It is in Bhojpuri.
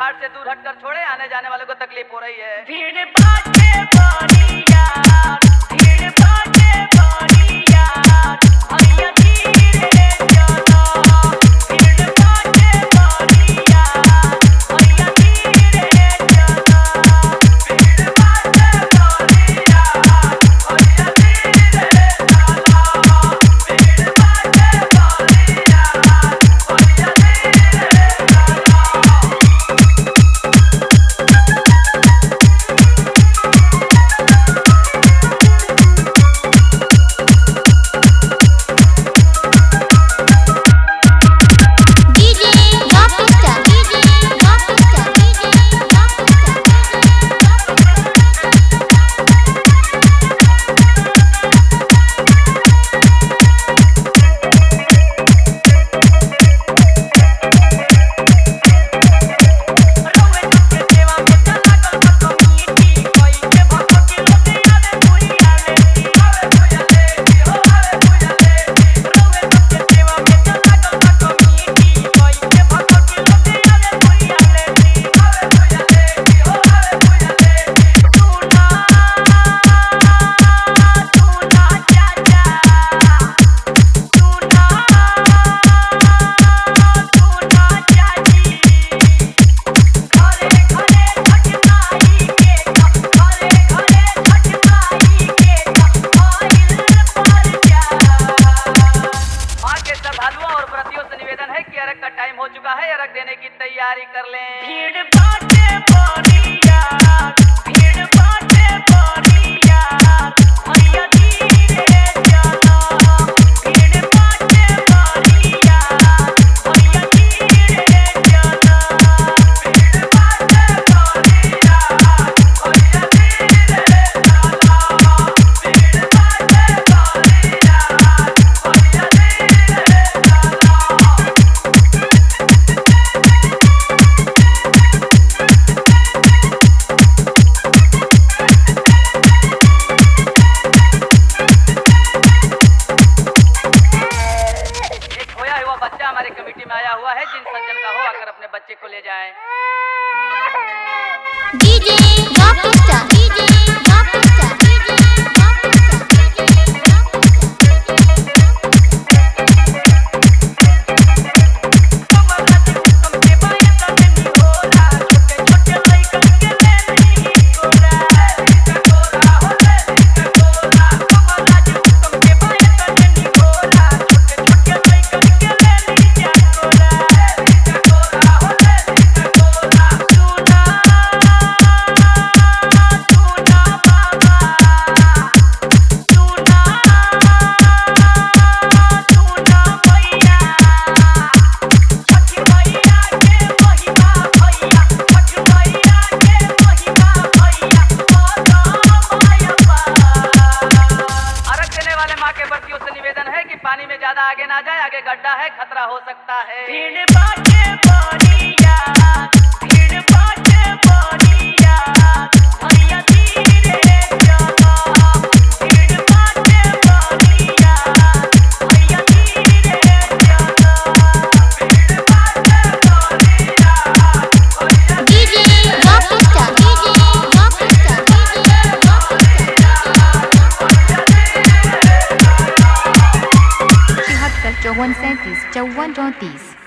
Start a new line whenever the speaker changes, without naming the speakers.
घाट से दूर हटकर छोड़े, आने जाने वाले को तकलीफ हो रही है।
भीड़ बाटे बड़ी यार, भीड़ बाटे बड़ी यार, भैया धीरे चलो। भीड़ बाटे बड़ी यार, भैया धीरे चलो। भीड़ बाटे बड़ी यार, भैया धीरे चलो। भीड़ बाटे बड़ी यार, भैया धीरे चलो। टाइम हो चुका है, अर्घ देने की तैयारी कर लें। भीड़ बाटे बड़ी यार, भीड़ बाटे बड़ी यार, भैया धीरे चलो। भीड़ बाटे बड़ी यार, भैया धीरे चलो। भीड़ बाटे बड़ी यार, भैया धीरे चलो। भीड़ बाटे बड़ी यार, भैया धीरे चलो। बच्चा हमारे कमेटी में आया हुआ है, जिन सज्जन का हो आकर अपने बच्चे को ले जाएं।
DJ rockstar, DJ rockstar, DJ
पानी में ज्यादा आगे ना जाए, आगे गड्ढा है, खतरा हो सकता है।
भीड़ बाटे बड़ी यार, भीड़ बाटे बड़ी यार, भैया धीरे चलो। भीड़ बाटे बड़ी यार, भैया धीरे चलो। भीड़ बाटे बड़ी यार, भैया
DJ rockstar, DJ rockstar, DJ
चौवन 37 54 34।